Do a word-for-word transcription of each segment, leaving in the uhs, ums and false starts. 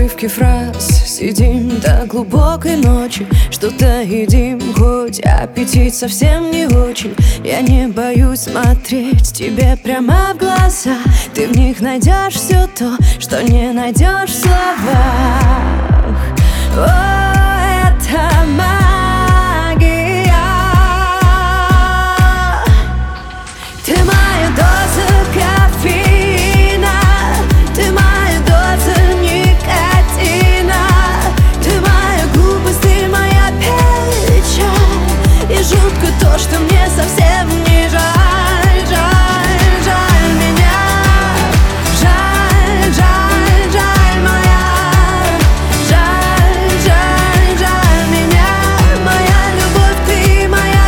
Обрывки фраз, сидим до глубокой ночи, что-то едим, хоть аппетит совсем не очень. Я не боюсь смотреть тебе прямо в глаза, ты в них найдешь все то, что не найдешь в словах. О, это магия. Ты моя доза кофеина, ты моя доза никотина, ты моя глупость, ты моя печаль, и жутко то, что мне совсем не жаль, жаль, жаль меня, жаль, жаль, жаль моя, жаль, жаль, жаль меня, моя любовь, ты моя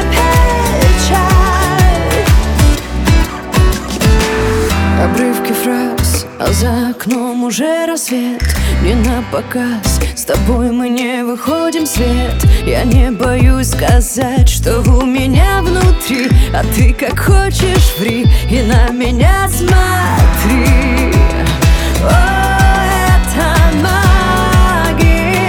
печаль. Обрывки фраз, а за окном уже рассвет. Не на показ, с тобой мы не выходим в свет. Я не боюсь сказать, что у меня внутри, а ты как хочешь ври и на меня смотри. О, это магия.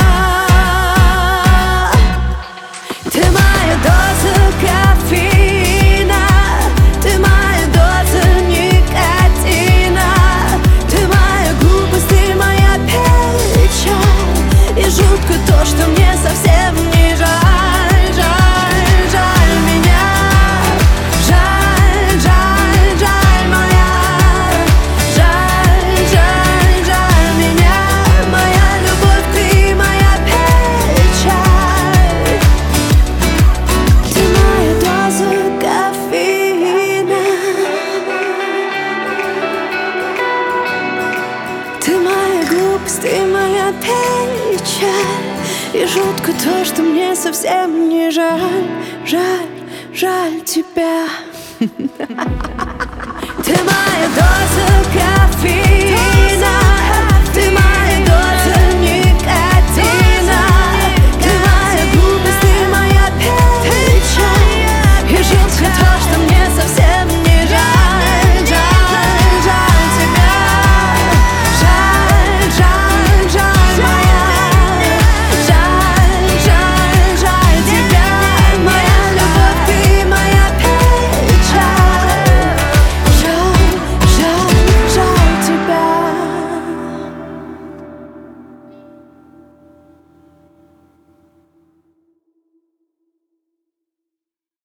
Ты моя доза кофеина, ты моя доза никотина, ты моя глупость, ты моя печаль, и жутко то, что мне совсем не жаль, жаль, жаль меня, жаль, жаль, жаль моя, жаль, жаль, жаль меня, моя любовь, ты моя печаль. Ты моя доза кофеина, ты моя глупость, ты моя печаль, и жутко то, что мне совсем не жаль, жаль, жаль тебя.